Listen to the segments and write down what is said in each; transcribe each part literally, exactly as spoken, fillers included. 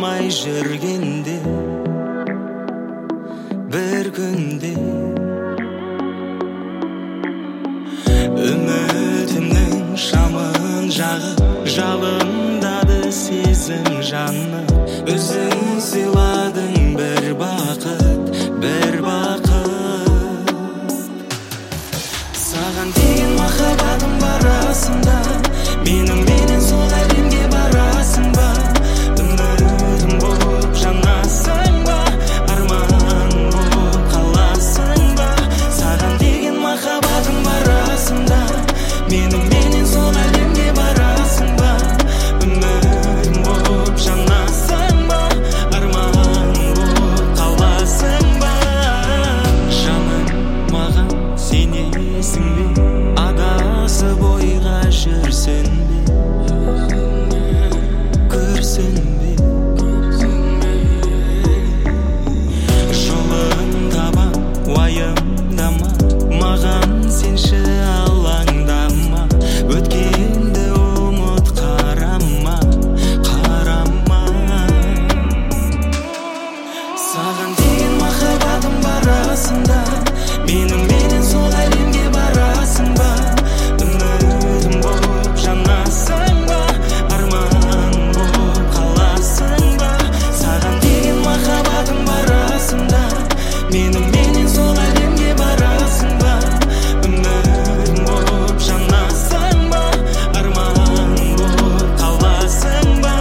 болмай жүргенде бір күнде үмітімнің шамын жағып жалындады сезім жанны. Өзің сыйладың бір бақыт, бір бақыт. Саған деген махаббатым бар расында, менің менен сол әлемге барасың ба? Үмітім болып жанасың ба? Арман болып қаласың ба? Саған деген махаббатым бар расында, менің менен сол әлемге барасың ба? Үмітім болып жанасың ба? Арман болып қаласың ба? Жаным, маған сенесің бе? Адасып ойға жүрсің бе? Көрсің бе? Жолын табам, уайымдама, маған сенші алаңдама. Өткенді ұмыт, қарама, қарама. Саған деген махаббатым бар расында, менің менен сол әлемге барасың ба? Үмітім болып жанасың ба? Арман болып қаласың ба? Саған деген махаббатым бар расында, менің менен сол әлемге барасың ба? Үмітім болып жанасың ба? Арман болып қаласың ба?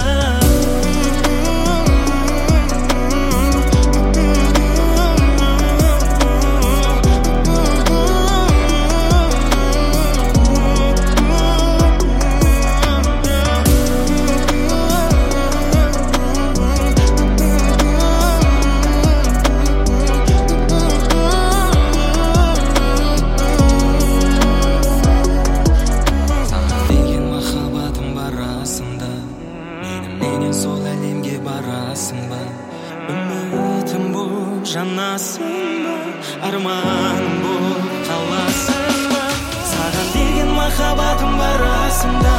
Саған деген махаббатым бар расында, менің менен сол әлемге барасың ба? Үмітім болып жанасың ба? Арман болып қаласың ба? Саған деген махаббатым бар расында,